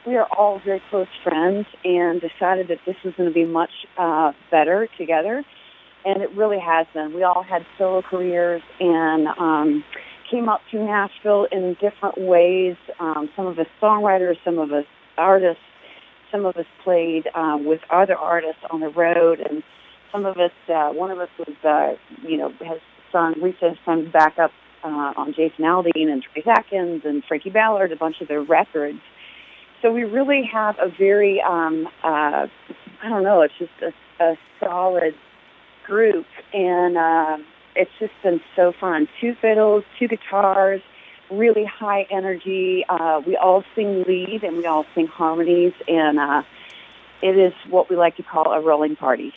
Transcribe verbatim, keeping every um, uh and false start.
we are all very close friends and decided that this was going to be much uh, better together. And it really has been. We all had solo careers and um, came up to Nashville in different ways. Um, some of us songwriters, some of us artists, some of us played uh, with other artists on the road, and some of us, uh, one of us was, uh, you know, has sung, Rita has sung backup uh, on Jason Aldean and Trace Atkins and Frankie Ballard, a bunch of their records. So we really have a very, um, uh, I don't know, it's just a, a solid group, and uh, it's just been so fun. Two fiddles, two guitars, really high energy. Uh, we all sing lead and we all sing harmonies, and uh, it is what we like to call a rolling party.